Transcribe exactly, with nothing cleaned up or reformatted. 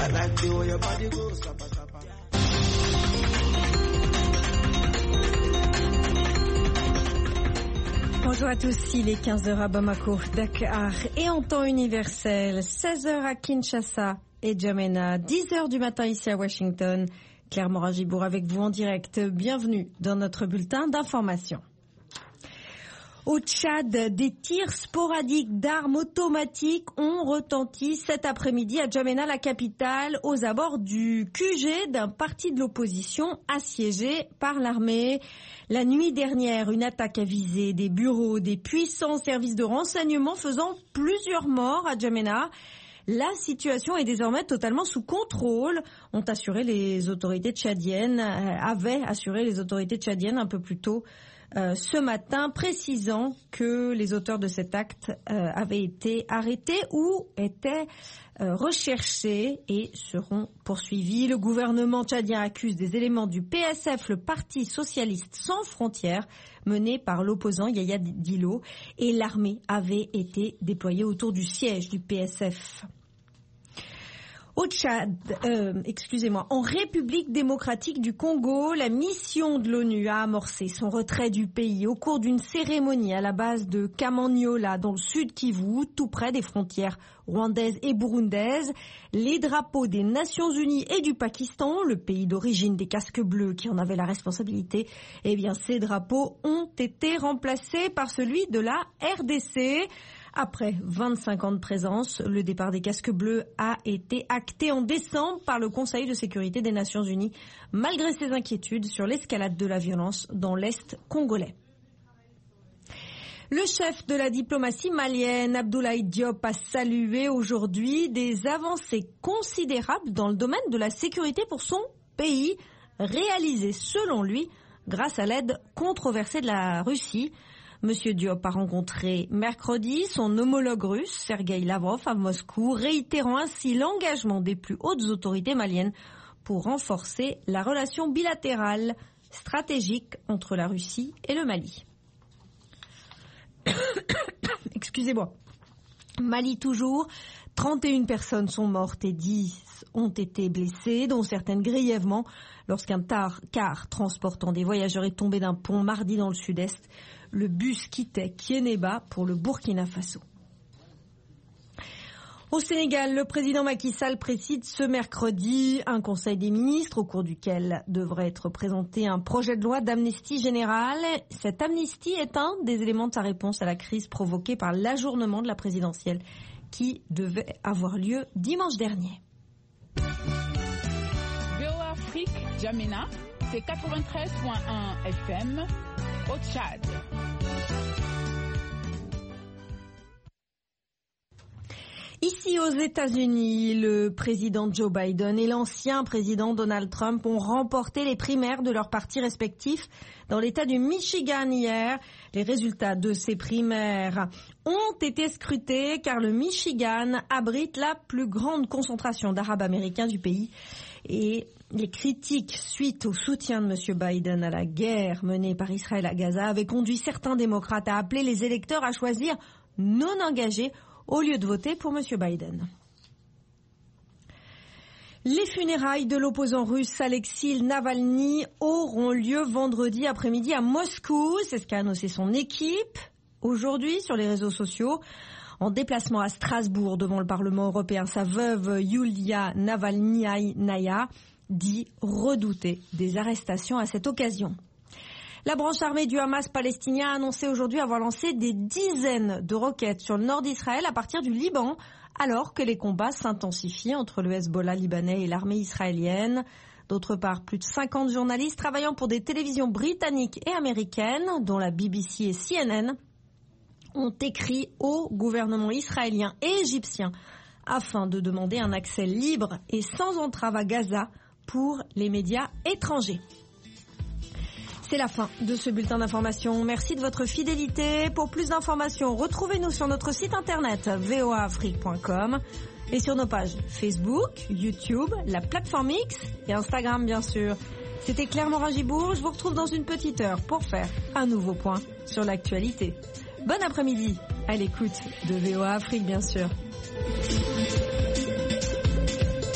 I like the way your body goes, sapa, sapa. Bonjour à tous, il est quinze heures à Bamako, Dakar et en temps universel, seize heures à Kinshasa et N'Djamena, dix heures du matin ici à Washington. Claire Morin-Gibour avec vous en direct. Bienvenue dans notre bulletin d'information. Au Tchad, des tirs sporadiques d'armes automatiques ont retenti cet après-midi à N'Djamena, la capitale, aux abords du Q G d'un parti de l'opposition assiégé par l'armée. La nuit dernière, une attaque a visé des bureaux, des puissants services de renseignement faisant plusieurs morts à N'Djamena. La situation est désormais totalement sous contrôle, ont assuré les autorités tchadiennes, euh, avaient assuré les autorités tchadiennes un peu plus tôt euh, ce matin, précisant que les auteurs de cet acte euh, avaient été arrêtés ou étaient euh, recherchés et seront poursuivis. Le gouvernement tchadien accuse des éléments du P S F, le Parti socialiste sans frontières, mené par l'opposant Yahya Dillo, et l'armée avait été déployée autour du siège du P S F. Au Tchad, euh, excusez-moi, en République démocratique du Congo, la mission de l'ONU a amorcé son retrait du pays au cours d'une cérémonie à la base de Kamanyola, dans le sud Kivu, tout près des frontières rwandaises et burundaises. Les drapeaux des Nations Unies et du Pakistan, le pays d'origine des casques bleus qui en avait la responsabilité, eh bien ces drapeaux ont été remplacés par celui de la R D C. Après vingt-cinq ans de présence, le départ des casques bleus a été acté en décembre par le Conseil de sécurité des Nations Unies, malgré ses inquiétudes sur l'escalade de la violence dans l'Est congolais. Le chef de la diplomatie malienne, Abdoulaye Diop, a salué aujourd'hui des avancées considérables dans le domaine de la sécurité pour son pays, réalisées selon lui grâce à l'aide controversée de la Russie. Monsieur Diop a rencontré mercredi son homologue russe, Sergueï Lavrov, à Moscou, réitérant ainsi l'engagement des plus hautes autorités maliennes pour renforcer la relation bilatérale stratégique entre la Russie et le Mali. Excusez-moi. Mali toujours, trente et une personnes sont mortes et dix ont été blessées, dont certaines grièvement, lorsqu'un tar- car transportant des voyageurs est tombé d'un pont mardi dans le sud-est. Le bus quittait Kiénéba pour le Burkina Faso. Au Sénégal, le président Macky Sall préside ce mercredi un conseil des ministres au cours duquel devrait être présenté un projet de loi d'amnistie générale. Cette amnistie est un des éléments de sa réponse à la crise provoquée par l'ajournement de la présidentielle qui devait avoir lieu dimanche dernier. V O A Afrique, N'Djamena, c'est quatre-vingt-treize virgule un F M au Tchad. Ici aux États-Unis, le président Joe Biden et l'ancien président Donald Trump ont remporté les primaires de leurs partis respectifs dans l'État du Michigan hier. Les résultats de ces primaires ont été scrutés car le Michigan abrite la plus grande concentration d'Arabes américains du pays. Et les critiques suite au soutien de M. Biden à la guerre menée par Israël à Gaza avaient conduit certains démocrates à appeler les électeurs à choisir non engagés au lieu de voter pour M. Biden. Les funérailles de l'opposant russe Alexei Navalny auront lieu vendredi après-midi à Moscou. C'est ce qu'a annoncé son équipe aujourd'hui sur les réseaux sociaux. En déplacement à Strasbourg devant le Parlement européen, sa veuve Yulia Navalnaya dit redouter des arrestations à cette occasion. La branche armée du Hamas palestinien a annoncé aujourd'hui avoir lancé des dizaines de roquettes sur le nord d'Israël à partir du Liban, alors que les combats s'intensifient entre le Hezbollah libanais et l'armée israélienne. D'autre part, plus de cinquante journalistes travaillant pour des télévisions britanniques et américaines, dont la B B C et C N N, ont écrit au gouvernement israélien et égyptien afin de demander un accès libre et sans entrave à Gaza pour les médias étrangers. C'est la fin de ce bulletin d'information. Merci de votre fidélité. Pour plus d'informations, retrouvez-nous sur notre site internet v o a afrique point com et sur nos pages Facebook, YouTube, la plateforme X et Instagram bien sûr. C'était Claire Morin-Gibour. Je vous retrouve dans une petite heure pour faire un nouveau point sur l'actualité. Bon après-midi à l'écoute de V O A Afrique bien sûr.